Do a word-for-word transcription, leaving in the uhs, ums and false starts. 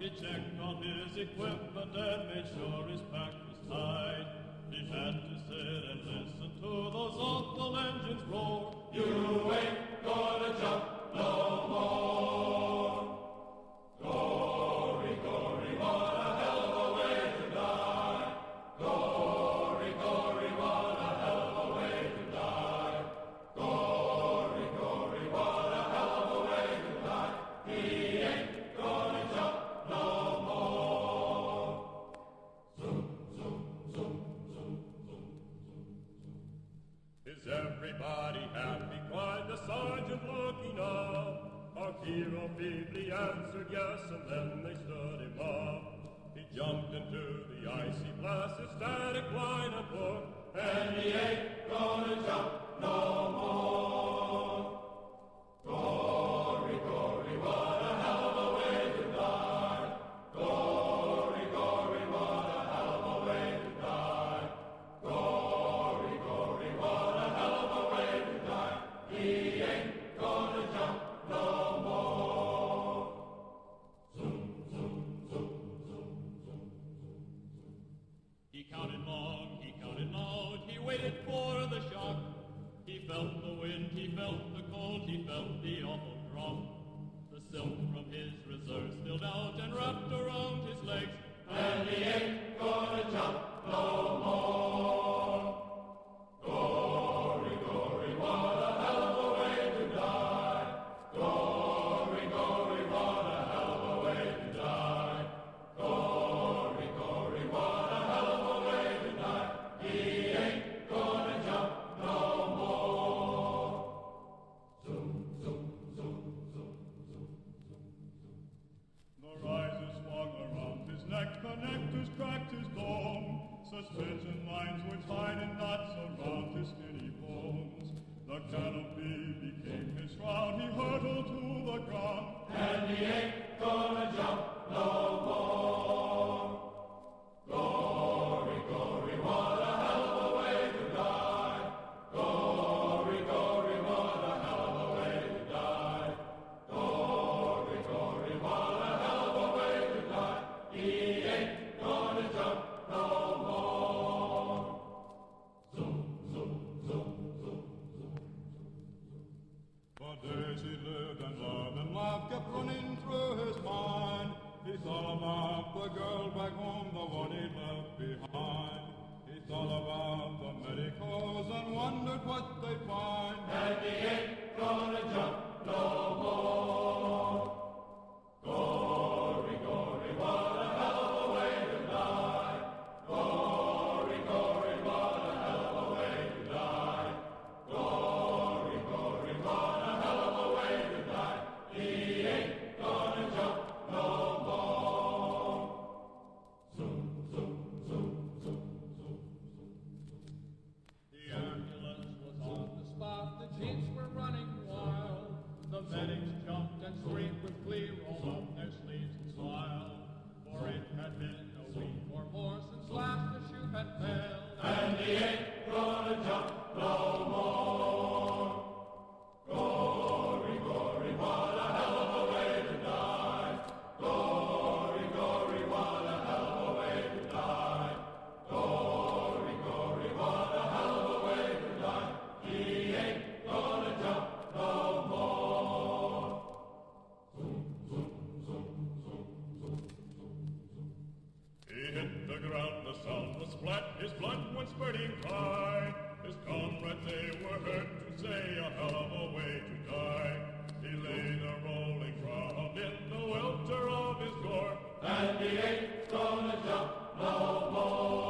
He checked on his equipment and made sure his pack was tight. He had to sit and listen to those awful engines roar. You ain't gonna jump no more. Gory, gory, what a hell of a way to die. Gory, gory, what a hell of a way to die. Gory, gory, what a hell of a way to die. He ain't gonna jump no more. Zoom, zoom, zoom, zoom, zoom, zoom. Is everybody happy? Cried the sergeant looking up. Our hero feebly answered yes, and then they stood him up. He jumped into the icy blast, his static line and book, and he ain't gonna jump no more. Gory, gory, what a hell of a way to die. Gory, gory, what a hell of a way to die. Gory, gory, what a hell of a way to die. He ain't gonna jump no more. Zoom, zoom, zoom, zoom, zoom, zoom. He counted long, he counted loud, he waited for the shock. He felt the wind, he felt the cold, he felt the awful drop. The silk from his reserve spilled out and wrapped around his legs, and he ain't gonna jump no more. Gory, gory, what a hell of a way to die. Gory, gory, what a hell of a way to die. Gory, gory, what a hell of a way to die. He ain't gonna jump no more. Zoom, zoom, zoom, zoom, zoom, zoom, zoom. The riser swung around his neck, connectors cracked his dome. Suspension lines were tied in knots around his skinny bones. The canopy became his shroud, he hurtled to the ground, and he ain't gonna jump no more. Gory, gory, what a hell of a way to die. Gory, gory, what a hell of a way to die. Gory, gory, what a hell of a way to die. He ain't gonna jump no more. Zoom, zoom, zoom, zoom, zoom. For days he lived and loved and laughed, kept running through his mind. He thought about the girl back home, the one he left behind. He thought about the medicos and wondered what they'd find. And he ain't gonna jump no more. Gory, gory, what a hell of a way to die. Gory, gory, what a hell of a way to die. Gory, gory, what a hell of a way to die. He ain't gonna jump no more. Zoom, zoom, zoom, zoom, zoom, zoom. The ambulance was on the spot, the jeeps were running wild. The medics jumped and screamed with glee, rolled up their sleeves and smiled. For it had been a week or more since last the shoe had failed, and he ain't gonna jump no more. Gory, gory, what a hell of a way to die. Gory, gory, what a hell of a way to die. Gory, gory, what a hell of a way to die. He ain't gonna jump no more. Zoom, zoom, zoom, zoom, zoom, zoom, zoom. He hit the ground, the sound was splat, his blood went spurting high. His comrades, they were heard to say a hell of a way to die. He lay there rolling round in the welter of his gore, and he ain't gonna jump no more.